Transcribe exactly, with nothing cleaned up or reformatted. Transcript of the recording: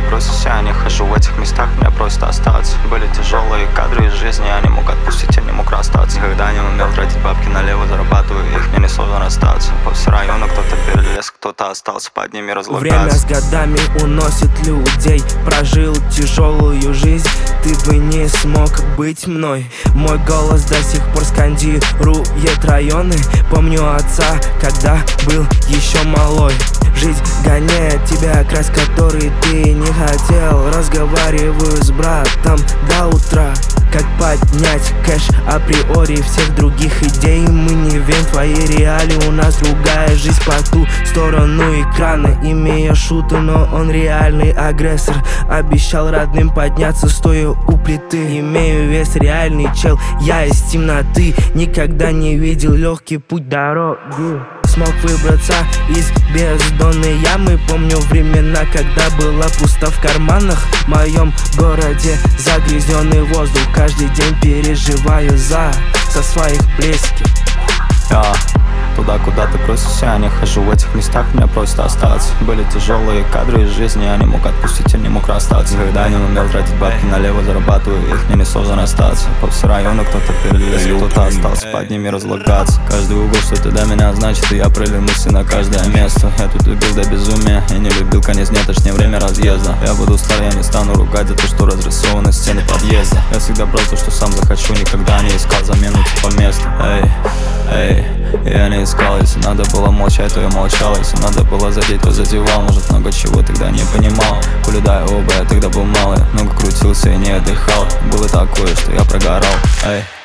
бросишься, я не хожу в этих местах, меня просто остаться. Были тяжелые кадры из жизни, я не мог отпустить, я не мог расстаться. Никогда не умел тратить бабки налево, зарабатываю их, мне не сложно расстаться. По всему району кто-то перелез, кто-то остался под ними разлагаться. Время с годами уносит людей, прожил тяжелую жизнь, ты бы не смог быть мной. Мой голос до сих пор скандирует районы. Помню отца, когда был еще малой. Жизнь гоняет тебя, крась который ты не хотел. Разговариваю с братом до утра, как поднять кэш априори всех других идей. Мы не верим в твои реалии, у нас другая жизнь по ту сторону экрана. Имея шута, но он реальный агрессор. Обещал родным подняться, стоя у плиты. Имею вес, реальный чел, я из темноты. Никогда не видел легкий путь дороги. Смог выбраться из бездонной ямы. Помню времена, когда была пусто в карманах. В моем городе загрязненный воздух. Каждый день переживаю за со своих близких. Yeah. Туда, куда ты просишься, я не хожу в этих местах, мне просто остаться. Были тяжелые кадры из жизни, я не мог отпустить, я не мог расстаться. Никогда не умел тратить бабки налево, зарабатываю их, мне не сложно расстаться. По всему району кто-то перелез, кто-то остался под ними разлагаться. Каждый угол что-то до меня значит, и я пролил мысли на каждое место. Я тут любил до безумия, я не любил конец дня, точнее время разъезда. Я буду стар, я не стану ругать за то, что разрисованы стены подъезда. Я всегда брал то, что сам захочу, никогда не искал замену типа места. Эй, эй, я не искал, если надо было молчать, то я молчал. Если надо было задеть, то задевал. Может, много чего тогда не понимал. Улюдая оба, я тогда был малый, много крутился и не отдыхал. Было такое, что я прогорал. Эй.